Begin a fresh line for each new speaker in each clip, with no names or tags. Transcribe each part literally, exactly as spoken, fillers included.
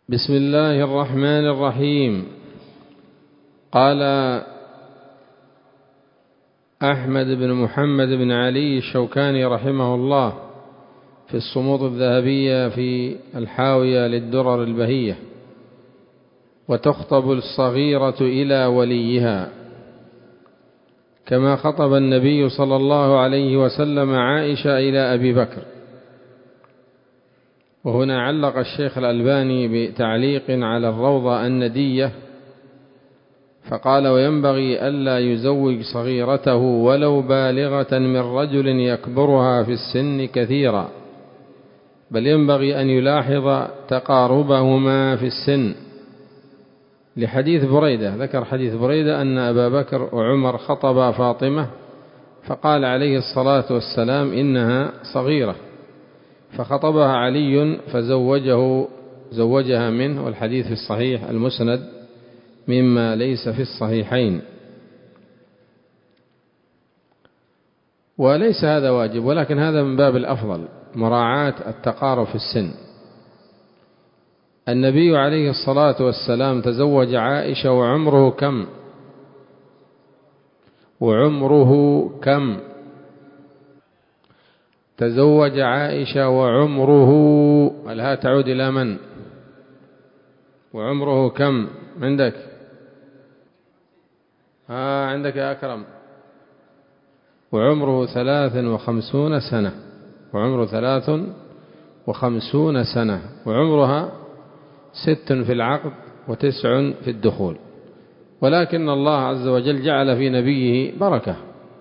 بسم الله الرحمن الرحيم. قال أحمد بن محمد بن علي الشوكاني رحمه الله في الصمود الذهبية في الحاوية للدرر البهية: وتخطب الصغيرة إلى وليها كما خطب النبي صلى الله عليه وسلم عائشة إلى أبي بكر. وهنا علق الشيخ الألباني بتعليق على الروضة الندية فقال: وينبغي ألا يزوج صغيرته ولو بالغة من رجل يكبرها في السن كثيرا، بل ينبغي أن يلاحظ تقاربهما في السن، لحديث بريدة. ذكر حديث بريدة أن أبا بكر وعمر خطبا فاطمة فقال عليه الصلاة والسلام: إنها صغيرة، فخطبها علي فزوجه زوجها منه، والحديث في الصحيح المسند مما ليس في الصحيحين. وليس هذا واجب، ولكن هذا من باب الأفضل، مراعاة التقارب في السن. النبي عليه الصلاة والسلام تزوج عائشة وعمره كم؟ وعمره كم؟ تزوج عائشة وعمره، الها تعود إلى من؟ وعمره كم عندك؟ ها عندك يا أكرم؟ وعمره ثلاث وخمسون سنة، وعمره ثلاث وخمسون سنة، وعمرها ست في العقد وتسع في الدخول. ولكن الله عز وجل جعل في نبيه بركة.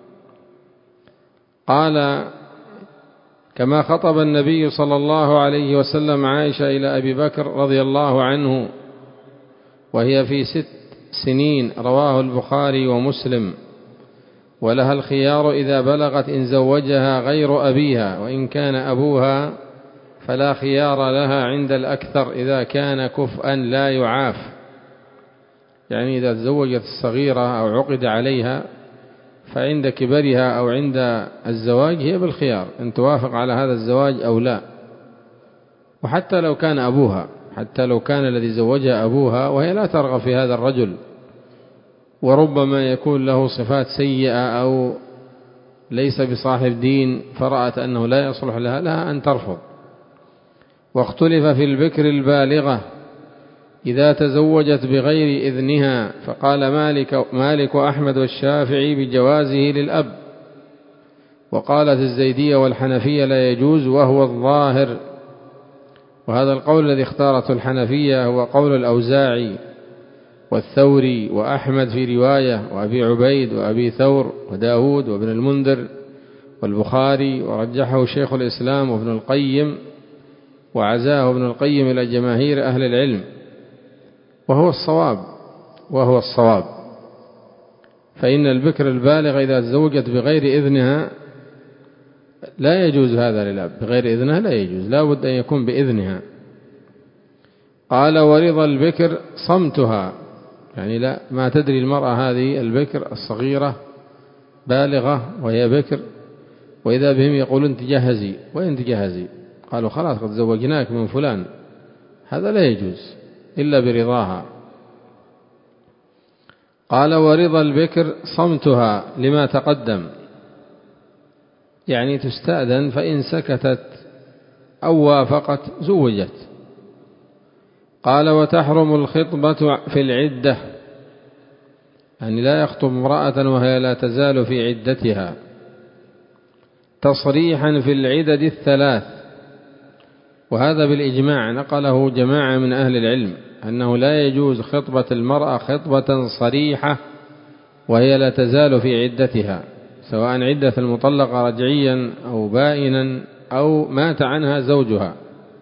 قال: كما خطب النبي صلى الله عليه وسلم عائشة إلى أبي بكر رضي الله عنه وهي في ست سنين، رواه البخاري ومسلم، ولها الخيار إذا بلغت إن زوجها غير أبيها، وإن كان أبوها فلا خيار لها عند الأكثر إذا كان كفءا لا يعاف. يعني إذا تزوجت الصغيرة أو عقد عليها فعند كبرها أو عند الزواج هي بالخيار أن توافق على هذا الزواج أو لا. وحتى لو كان أبوها، حتى لو كان الذي زوجها أبوها وهي لا ترغب في هذا الرجل، وربما يكون له صفات سيئة أو ليس بصاحب دين، فرأت أنه لا يصلح لها، لها أن ترفض. واختلف في البكر البالغة إذا تزوجت بغير إذنها، فقال مالك, مالك وأحمد والشافعي بجوازه للأب، وقالت الزيدية والحنفية لا يجوز وهو الظاهر. وهذا القول الذي اختارته الحنفية هو قول الأوزاعي والثوري وأحمد في رواية، وأبي عبيد وأبي ثور وداود وابن المنذر والبخاري، ورجحه شيخ الإسلام وابن القيم، وعزاه ابن القيم إلى جماهير أهل العلم، وهو الصواب وهو الصواب فإن البكر البالغة إذا تزوجت بغير إذنها لا يجوز هذا للأب، بغير إذنها لا يجوز، لا بد أن يكون بإذنها. قال: ورضا البكر صمتها، يعني لا ما تدري المرأة هذه البكر الصغيرة بالغة وهي بكر، وإذا بهم يقولون أنت جهزي، وين تجهزي؟ قالوا خلاص قد زوجناك من فلان، هذا لا يجوز إلا برضاها. قال: ورضا البكر صمتها لما تقدم، يعني تستأذن، فإن سكتت أو وافقت زوجت. قال: وتحرم الخطبة في العدة، يعني لا يخطب امرأة وهي لا تزال في عدتها، تصريحا في العدد الثلاث، وهذا بالإجماع نقله جماعة من أهل العلم أنه لا يجوز خطبة المرأة خطبة صريحة وهي لا تزال في عدتها، سواء عدة المطلقة رجعيا أو بائنا أو مات عنها زوجها،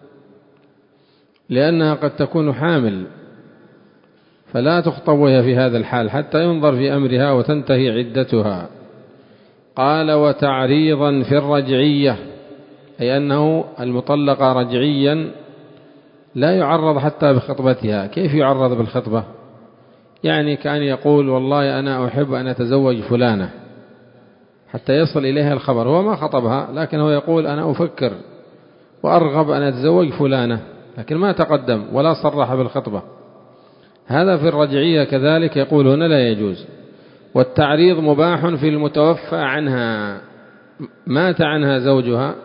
لأنها قد تكون حامل، فلا تخطب وهي في هذا الحال حتى ينظر في أمرها وتنتهي عدتها. قال: وتعريضا في الرجعية، أي أنه المطلقة رجعيا لا يعرض حتى بخطبتها. كيف يعرض بالخطبة؟ يعني كان يقول والله أنا أحب أن أتزوج فلانة، حتى يصل إليها الخبر، هو ما خطبها لكن هو يقول أنا أفكر وأرغب أن أتزوج فلانة، لكن ما تقدم ولا صرح بالخطبة. هذا في الرجعية كذلك، يقول هنا لا يجوز. والتعريض مباح في المتوفى عنها، مات عنها زوجها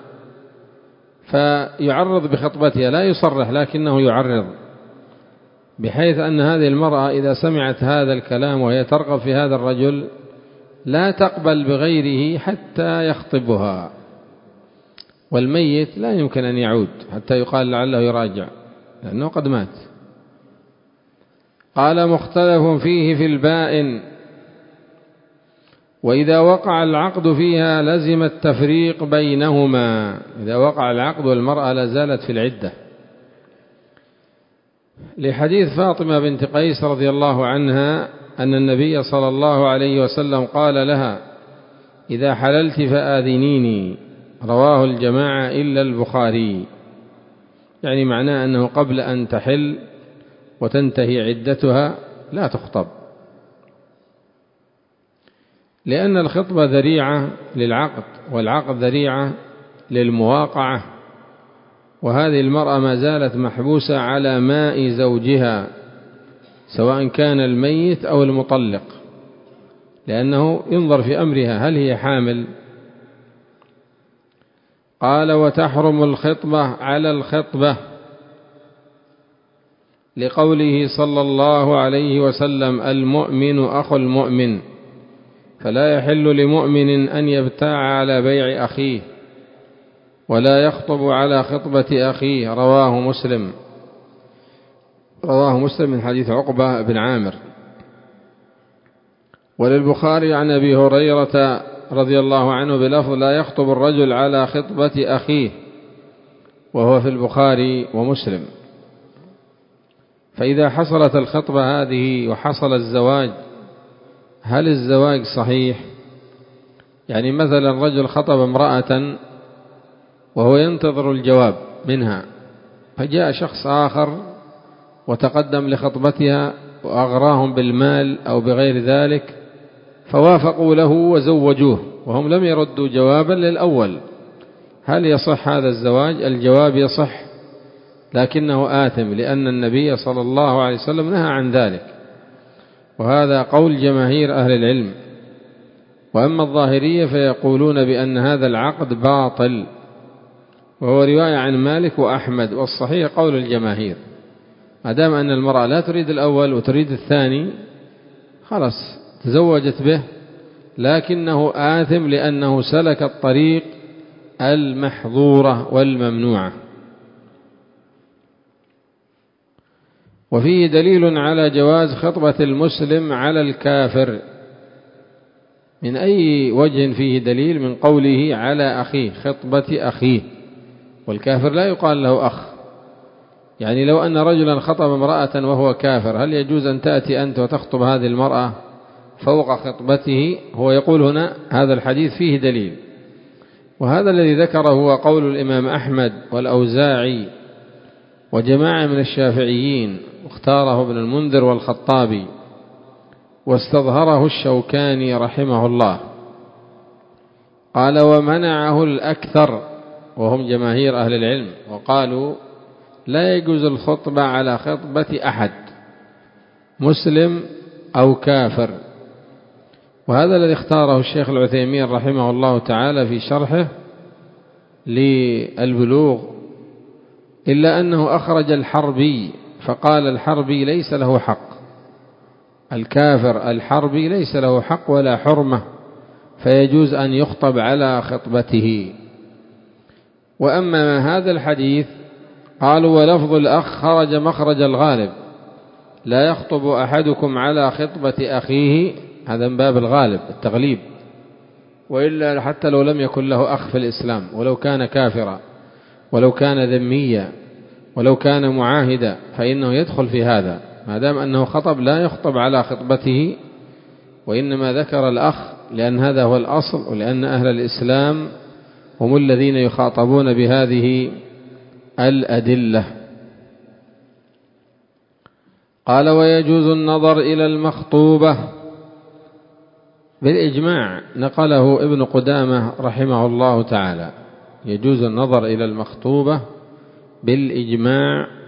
فيعرض بخطبتها، لا يصرح لكنه يعرض، بحيث أن هذه المرأة إذا سمعت هذا الكلام وهي ترغب في هذا الرجل لا تقبل بغيره حتى يخطبها. والميت لا يمكن أن يعود حتى يقال لعله يراجع لأنه قد مات. قال مختلف فيه في البائن، وإذا وقع العقد فيها لزم التفريق بينهما. إذا وقع العقد والمرأة لازالت في العدة، لحديث فاطمة بنت قيس رضي الله عنها أن النبي صلى الله عليه وسلم قال لها: إذا حللت فآذنيني. رواه الجماعة إلا البخاري. يعني معناه أنه قبل أن تحل وتنتهي عدتها لا تخطب، لأن الخطبة ذريعة للعقد، والعقد ذريعة للمواقعة، وهذه المرأة ما زالت محبوسة على ماء زوجها سواء كان الميت أو المطلق، لأنه ينظر في أمرها هل هي حامل. قال وتحرم الخطبة على الخطبة، لقوله صلى الله عليه وسلم: المؤمن أخو المؤمن، فلا يحل لمؤمن أن يبتاع على بيع أخيه ولا يخطب على خطبة أخيه. رواه مسلم رواه مسلم من حديث عقبة بن عامر. وللبخاري عن أبي هريرة رضي الله عنه بلفظ: لا يخطب الرجل على خطبة أخيه، وهو في البخاري ومسلم. فإذا حصلت الخطبة هذه وحصل الزواج، هل الزواج صحيح؟ يعني مثلا الرجل خطب امرأة وهو ينتظر الجواب منها، فجاء شخص آخر وتقدم لخطبتها وأغراهم بالمال أو بغير ذلك، فوافقوا له وزوجوه وهم لم يردوا جوابا للأول. هل يصح هذا الزواج؟ الجواب يصح، لكنه آثم، لأن النبي صلى الله عليه وسلم نهى عن ذلك، وهذا قول جماهير أهل العلم. وأما الظاهرية فيقولون بأن هذا العقد باطل، وهو رواية عن مالك وأحمد، والصحيح قول الجماهير. ما دام أن المرأة لا تريد الأول وتريد الثاني خلاص تزوجت به، لكنه آثم لأنه سلك الطريق المحظورة والممنوعة. وفيه دليل على جواز خطبة المسلم على الكافر. من أي وجه فيه دليل؟ من قوله على أخيه، خطبة أخيه، والكافر لا يقال له أخ. يعني لو أن رجلا خطب امرأة وهو كافر، هل يجوز أن تأتي أنت وتخطب هذه المرأة فوق خطبته؟ هو يقول هنا هذا الحديث فيه دليل، وهذا الذي ذكره هو قول الإمام أحمد والأوزاعي وجماعة من الشافعيين، واختاره ابن المنذر والخطابي، واستظهره الشوكاني رحمه الله. قال ومنعه الأكثر وهم جماهير أهل العلم، وقالوا لا يجوز الخطبة على خطبة أحد مسلم أو كافر. وهذا الذي اختاره الشيخ العثيمين رحمه الله تعالى في شرحه للبلوغ، إلا أنه أخرج الحربي فقال الحربي ليس له حق، الكافر الحربي ليس له حق ولا حرمة، فيجوز أن يخطب على خطبته. وأما هذا الحديث قالوا ولفظ الأخ خرج مخرج الغالب، لا يخطب أحدكم على خطبة أخيه، هذا من باب الغالب التغليب، وإلا حتى لو لم يكن له أخ في الإسلام، ولو كان كافرا ولو كان ذميا ولو كان معاهدا فإنه يدخل في هذا، ما دام أنه خطب لا يخطب على خطبته، وإنما ذكر الأخ لأن هذا هو الأصل، ولأن أهل الإسلام هم الذين يخاطبون بهذه الأدلة. قال ويجوز النظر إلى المخطوبة بالإجماع، نقله ابن قدامة رحمه الله تعالى، يجوز النظر إلى المخطوبة بالإجماع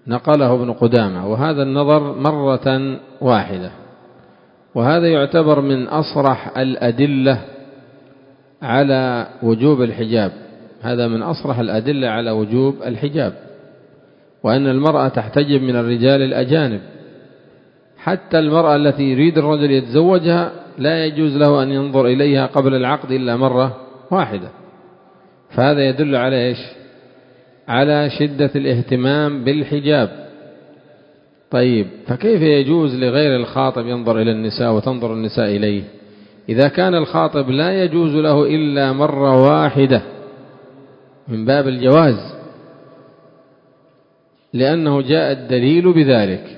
نقله ابن قدامة، وهذا النظر مرة واحدة، وهذا يعتبر من أصرح الأدلة على وجوب الحجاب. هذا من أصرح الأدلة على وجوب الحجاب، وأن المرأة تحتجب من الرجال الأجانب. حتى المرأة التي يريد الرجل يتزوجها لا يجوز له أن ينظر إليها قبل العقد إلا مرة واحدة. فهذا يدل على إيش؟ على شدة الاهتمام بالحجاب. طيب، فكيف يجوز لغير الخاطب ينظر إلى النساء وتنظر النساء إليه إذا كان الخاطب لا يجوز له إلا مرة واحدة من باب الجواز؟ لأنه جاء الدليل بذلك.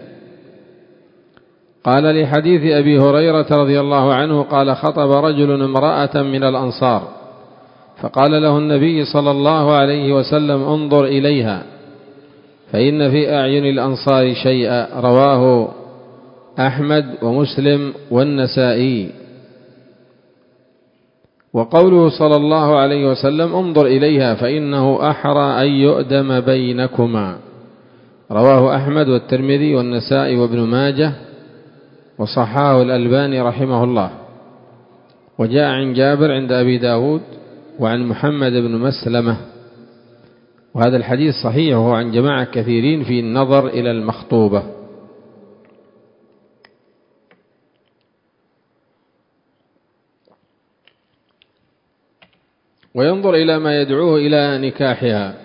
قال لحديث أبي هريرة رضي الله عنه قال: خطب رجل امرأة من الأنصار فقال له النبي صلى الله عليه وسلم: انظر إليها فإن في أعين الأنصار شيئا. رواه أحمد ومسلم والنسائي. وقوله صلى الله عليه وسلم: انظر إليها فإنه أحرى أن يؤدم بينكما. رواه أحمد والترمذي والنسائي وابن ماجه، وصححه الألباني رحمه الله. وجاء عن جابر عند أبي داود وعن محمد بن مسلمة، وهذا الحديث صحيح، وهو عن جماعة كثيرين في النظر إلى المخطوبة. وينظر إلى ما يدعوه إلى نكاحها،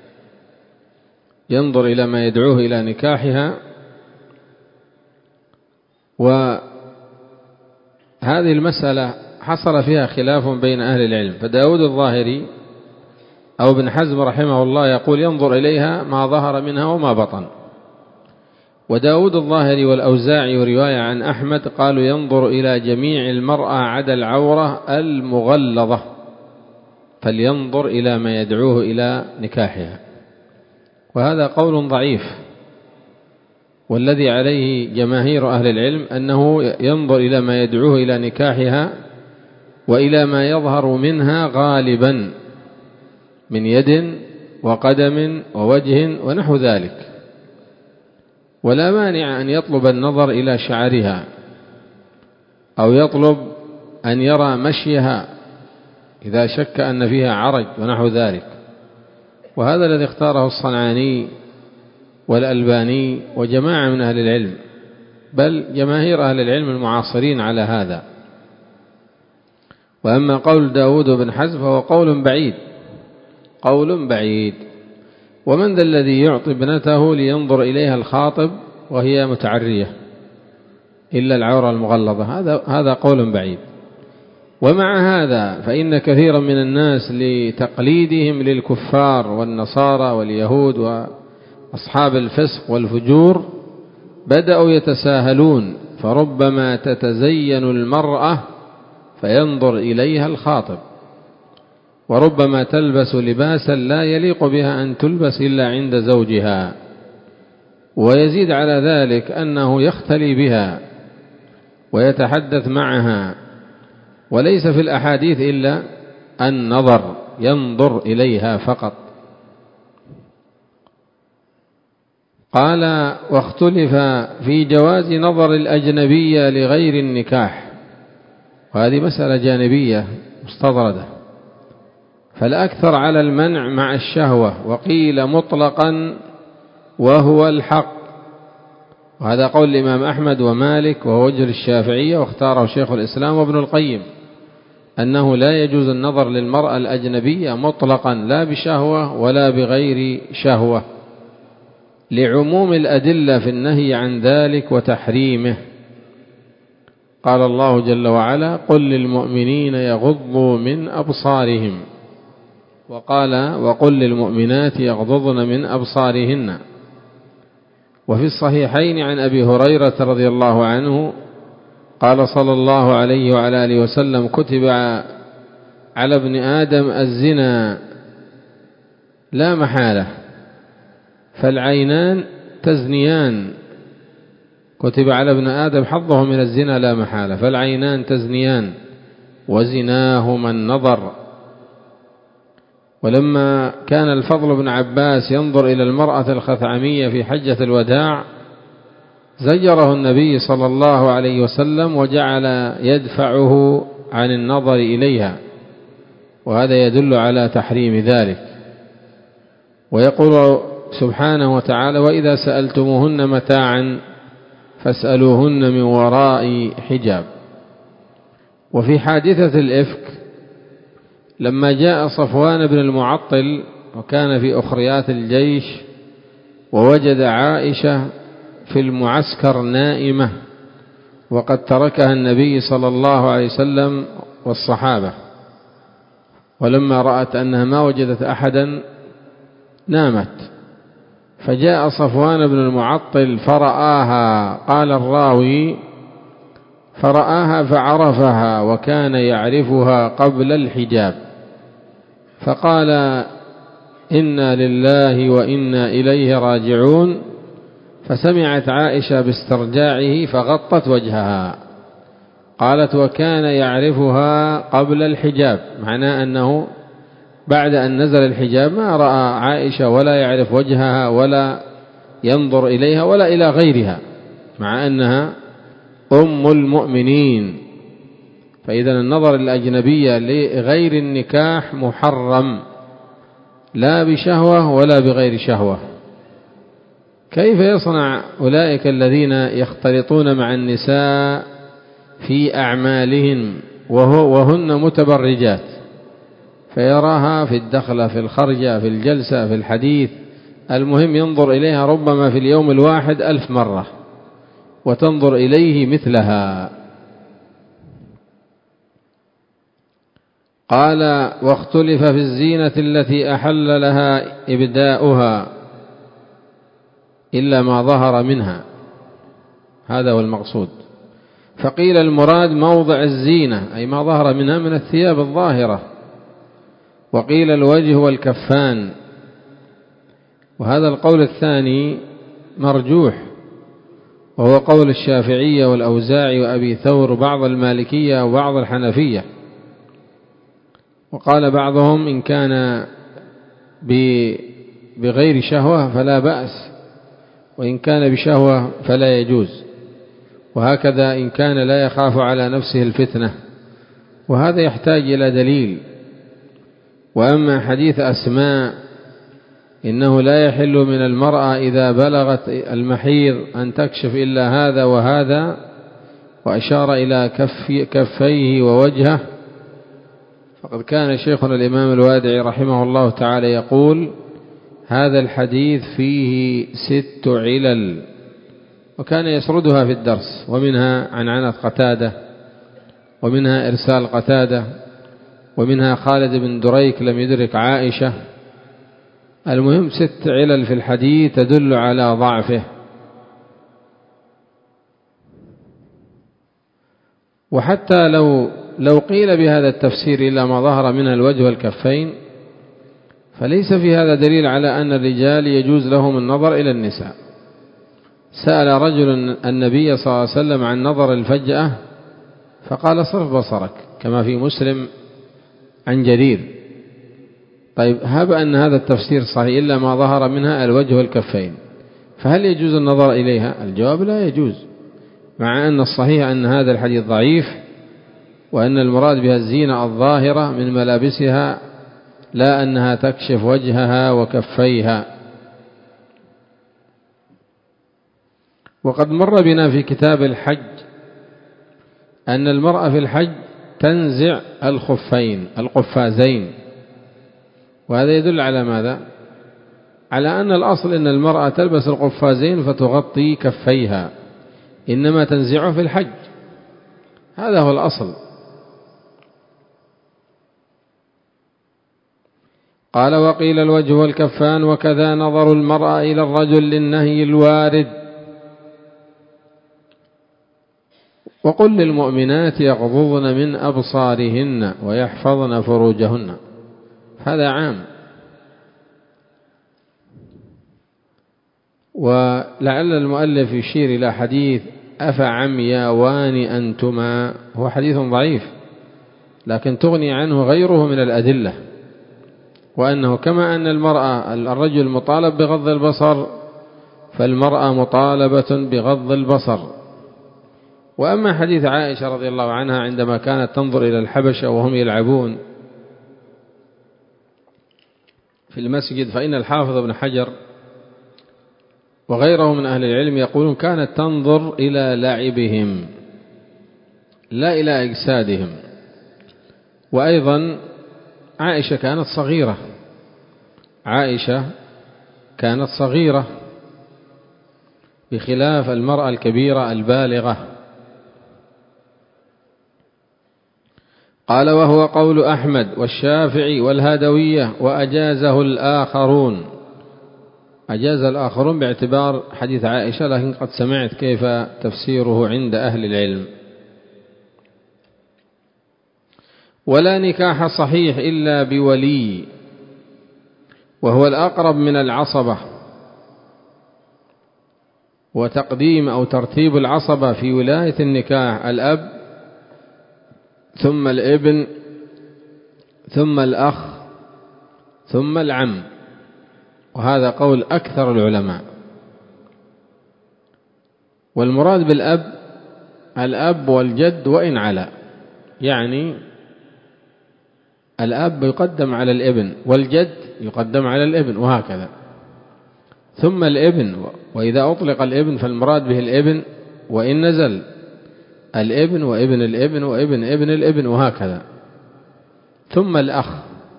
ينظر إلى ما يدعوه إلى نكاحها. وهذه المسألة حصل فيها خلاف بين أهل العلم، فداود الظاهري أو ابن حزم رحمه الله يقول: ينظر إليها ما ظهر منها وما بطن. وداود الظاهري والأوزاعي ورواية عن أحمد قالوا: ينظر إلى جميع المرأة عدا العورة المغلظة، فلينظر إلى ما يدعوه إلى نكاحها. وهذا قول ضعيف، والذي عليه جماهير أهل العلم أنه ينظر إلى ما يدعوه إلى نكاحها وإلى ما يظهر منها غالبا من يد وقدم ووجه ونحو ذلك. ولا مانع أن يطلب النظر إلى شعرها أو يطلب أن يرى مشيها إذا شك أن فيها عرج ونحو ذلك. وهذا الذي اختاره الصنعاني والألباني وجماعة من أهل العلم، بل جماهير أهل العلم المعاصرين على هذا. وأما قول داود بن حزم فهو قول بعيد، قول بعيد. ومن ذا الذي يعطي ابنته لينظر إليها الخاطب وهي متعرية إلا العورة المغلظة؟ هذا هذا قول بعيد. ومع هذا فإن كثيرا من الناس لتقليدهم للكفار والنصارى واليهود وأصحاب الفسق والفجور بدأوا يتساهلون، فربما تتزين المرأة فينظر إليها الخاطب، وربما تلبس لباسا لا يليق بها أن تلبس إلا عند زوجها. ويزيد على ذلك أنه يختلي بها ويتحدث معها، وليس في الأحاديث إلا النظر، ينظر إليها فقط. قال: واختلف في جواز نظر الأجنبية لغير النكاح، وهذه مسألة جانبية مستطردة، فالأكثر على المنع مع الشهوة، وقيل مطلقا وهو الحق. وهذا قول الإمام أحمد ومالك وهو وجه الشافعية، واختاره شيخ الإسلام وابن القيم، أنه لا يجوز النظر للمرأة الأجنبية مطلقا لا بشهوة ولا بغير شهوة، لعموم الأدلة في النهي عن ذلك وتحريمه. قال الله جل وعلا: قل للمؤمنين يغضوا من أبصارهم، وقال: وقل للمؤمنات يغضضن من أبصارهن. وفي الصحيحين عن أبي هريرة رضي الله عنه قال صلى الله عليه وعلى آله وسلم: كتب على ابن آدم الزنا لا محالة، فالعينان تزنيان. كتب على ابن آدم حظه من الزنا لا محالة، فالعينان تزنيان، وزناهما النظر. ولما كان الفضل بن عباس ينظر إلى المرأة الخثعمية في حجة الوداع زجره النبي صلى الله عليه وسلم وجعل يدفعه عن النظر إليها، وهذا يدل على تحريم ذلك. ويقول سبحانه وتعالى: وإذا سألتموهن متاعا فاسألوهن من وراء حجاب. وفي حادثة الإفك لما جاء صفوان بن المعطل وكان في أخريات الجيش ووجد عائشة في المعسكر نائمة وقد تركها النبي صلى الله عليه وسلم والصحابة، ولما رأت أنها ما وجدت أحدا نامت، فجاء صفوان بن المعطل فرآها، قال الراوي: فرآها فعرفها وكان يعرفها قبل الحجاب، فقال: إنا لله وإنا إليه راجعون. فسمعت عائشة باسترجاعه فغطت وجهها، قالت: وكان يعرفها قبل الحجاب، معناه أنه بعد أن نزل الحجاب ما رأى عائشة ولا يعرف وجهها ولا ينظر إليها ولا إلى غيرها، مع أنها أم المؤمنين. فإذا النظر الأجنبية لغير النكاح محرم، لا بشهوة ولا بغير شهوة. كيف يصنع أولئك الذين يختلطون مع النساء في أعمالهم وهن متبرجات، فيراها في الدخلة في الخرجة في الجلسة في الحديث، المهم ينظر إليها ربما في اليوم الواحد ألف مرة وتنظر إليه مثلها. قال: واختلف في الزينة التي أحل لها إبداؤها إلا ما ظهر منها، هذا هو المقصود. فقيل المراد موضع الزينة أي ما ظهر منها من الثياب الظاهرة، وقيل الوجه والكفان، وهذا القول الثاني مرجوح، وهو قول الشافعية والأوزاعي وأبي ثور وبعض المالكية وبعض الحنفية. وقال بعضهم إن كان بغير شهوة فلا بأس، وإن كان بشهوة فلا يجوز، وهكذا إن كان لا يخاف على نفسه الفتنة، وهذا يحتاج إلى دليل. وأما حديث أسماء إنه لا يحل من المرأة إذا بلغت المحيض أن تكشف إلا هذا وهذا، وأشار إلى كف كفيه ووجهه، فقد كان شيخنا الإمام الوادعي رحمه الله تعالى يقول: هذا الحديث فيه ست علل، وكان يسردها في الدرس، ومنها عنعنة قتادة، ومنها إرسال قتادة، ومنها خالد بن دريك لم يدرك عائشة. المهم ست علل في الحديث تدل على ضعفه. وحتى لو لو قيل بهذا التفسير إلا ما ظهر منها الوجه والكفين، فليس في هذا دليل على أن الرجال يجوز لهم النظر إلى النساء. سأل رجل النبي صلى الله عليه وسلم عن نظر الفجأة فقال: صرف بصرك، كما في مسلم عن جرير. طيب، هب أن هذا التفسير صحيح إلا ما ظهر منها الوجه والكفين، فهل يجوز النظر إليها؟ الجواب: لا يجوز، مع أن الصحيح أن هذا الحديث ضعيف، وأن المراد بها الزينة الظاهرة من ملابسها، لا أنها تكشف وجهها وكفيها. وقد مر بنا في كتاب الحج أن المرأة في الحج تنزع الخفين القفازين، وهذا يدل على ماذا؟ على أن الأصل أن المرأة تلبس القفازين فتغطي كفيها، إنما تنزعه في الحج، هذا هو الأصل. قال: وقيل الوجه والكفان، وكذا نظر المرأة إلى الرجل للنهي الوارد. وقل للمؤمنات يغضضن من أبصارهن ويحفظن فروجهن، هذا عام. ولعل المؤلف يشير إلى حديث أفعمياوان أنتما، هو حديث ضعيف لكن تغني عنه غيره من الأدلة. وأنه كما أن المرأة الرجل مطالب بغض البصر فالمرأة مطالبة بغض البصر. وأما حديث عائشة رضي الله عنها عندما كانت تنظر إلى الحبشة وهم يلعبون في المسجد، فإن الحافظ ابن حجر وغيره من أهل العلم يقولون كانت تنظر إلى لعبهم لا إلى أجسادهم. وأيضا عائشة كانت صغيرة عائشة كانت صغيرة بخلاف المرأة الكبيرة البالغة. قال وهو قول أحمد والشافعي والهادوية وأجازه الآخرون. أجاز الآخرون باعتبار حديث عائشة، لكن قد سمعت كيف تفسيره عند أهل العلم. ولا نكاح صحيح إلا بولي، وهو الأقرب من العصبة، وتقديم أو ترتيب العصبة في ولاية النكاح الأب ثم الابن ثم الأخ ثم العم، وهذا قول أكثر العلماء. والمراد بالأب الأب والجد وإن علا، يعني الأب يقدم على الابن والجد يقدم على الابن وهكذا، ثم الابن، وإذا أطلق الابن فالمراد به الابن وإن نزل، الابن وابن الابن وابن ابن الابن وهكذا، ثم الأخ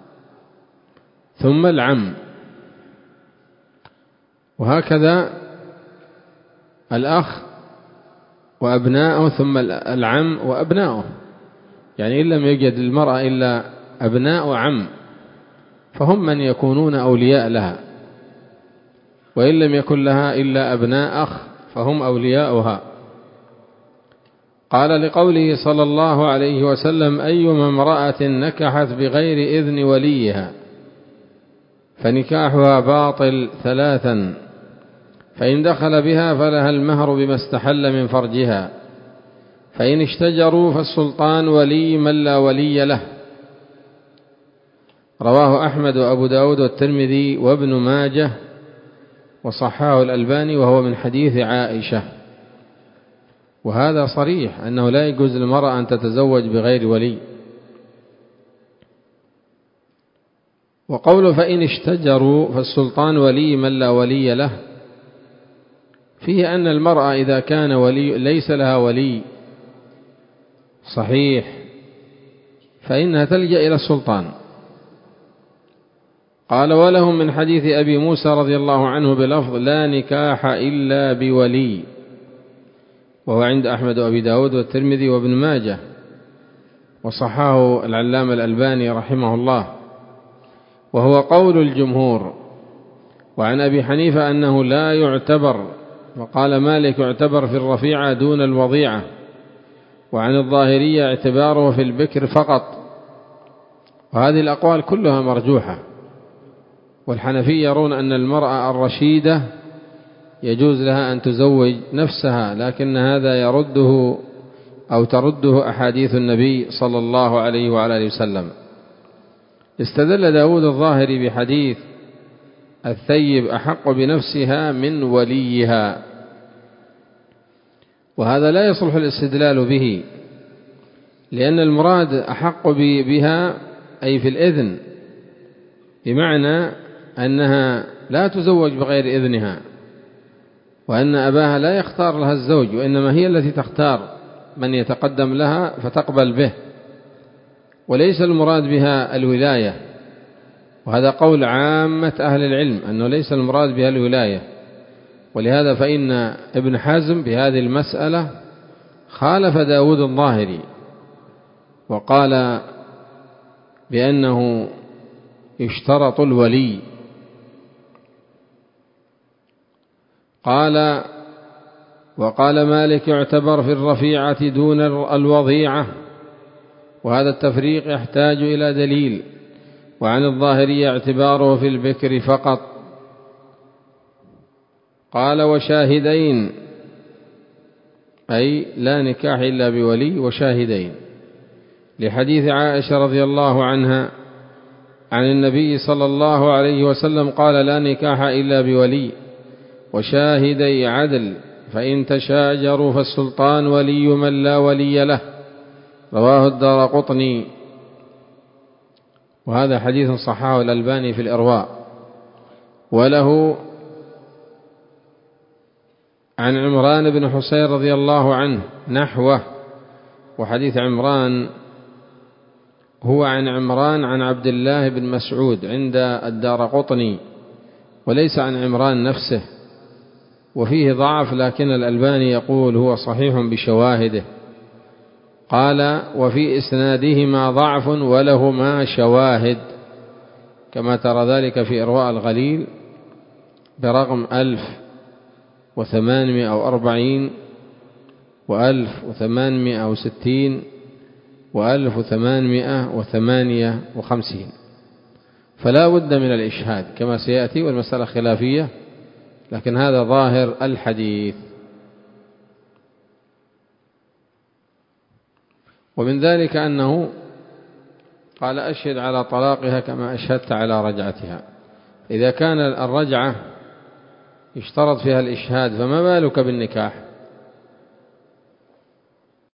ثم العم، وهكذا الأخ وأبناؤه ثم العم وأبناؤه. يعني إن لم يجد المرأة إلا أبناء عم فهم من يكونون أولياء لها، وإن لم يكن لها إلا أبناء أخ فهم أولياؤها. قال لقوله صلى الله عليه وسلم أيما امرأة نكحت بغير إذن وليها فنكاحها باطل ثلاثا، فإن دخل بها فلها المهر بما استحل من فرجها، فإن اشتجروا فالسلطان ولي من لا ولي له. رواه أحمد وأبو داود والترمذي وابن ماجه وصححه الألباني، وهو من حديث عائشة. وهذا صريح أنه لا يجوز للمرأة أن تتزوج بغير ولي. وقوله فإن اشتجروا فالسلطان ولي من لا ولي له، فيه أن المرأة إذا كان ولي ليس لها ولي صحيح فإنها تلجأ إلى السلطان. قال ولهم من حديث أبي موسى رضي الله عنه بلفظ لا نكاح إلا بولي، وهو عند أحمد وأبي داود والترمذي وابن ماجه، وصححه العلامة الألباني رحمه الله، وهو قول الجمهور. وعن أبي حنيفة أنه لا يعتبر، وقال مالك يعتبر في الرفيعة دون الوضيعة، وعن الظاهرية اعتباره في البكر فقط. وهذه الأقوال كلها مرجوحة. والحنفية يرون أن المرأة الرشيدة يجوز لها أن تزوج نفسها، لكن هذا يرده أو ترده أحاديث النبي صلى الله عليه وعلى آله وسلم. استدل داود الظاهري بحديث الثيب أحق بنفسها من وليها، وهذا لا يصلح الاستدلال به، لأن المراد أحق بها أي في الإذن، بمعنى أنها لا تزوج بغير إذنها، وأن أباها لا يختار لها الزوج، وإنما هي التي تختار من يتقدم لها فتقبل به، وليس المراد بها الولاية. وهذا قول عامة أهل العلم أنه ليس المراد بها الولاية. ولهذا فإن ابن حزم بهذه المسألة خالف داود الظاهري، وقال بأنه يشترط الولي. قال وقال مالك يعتبر في الرفيعة دون الوضيعة، وهذا التفريق يحتاج إلى دليل. وعن الظاهرية اعتباره في البكر فقط. قال وشاهدين، أي لا نكاح إلا بولي وشاهدين، لحديث عائشة رضي الله عنها عن النبي صلى الله عليه وسلم قال: لا نكاح إلا بولي وشاهدي عدل، فإن تشاجروا فالسلطان ولي من لا ولي له. رواه الدارقطني، وهذا حديث صححه الألباني في الإرواء. وله عن عمران بن حسين رضي الله عنه نحوه، وحديث عمران هو عن عمران عن عبد الله بن مسعود عند الدارقطني، وليس عن عمران نفسه، وفيه ضعف، لكن الألباني يقول هو صحيح بشواهده. قال: وفي إسنادهما ضعف ولهما شواهد، كما ترى ذلك في إرواء الغليل برقم ألف وثمانمائة وأربعين وألف وثمانمائة وستين وألف وثمانمائة وثمانية وخمسين. فلا بد من الإشهاد كما سيأتي، والمسألة خلافية، لكن هذا ظاهر الحديث. ومن ذلك أنه قال: أشهد على طلاقها كما أشهدت على رجعتها. إذا كان الرجعة يشترط فيها الإشهاد، فما بالك بالنكاح؟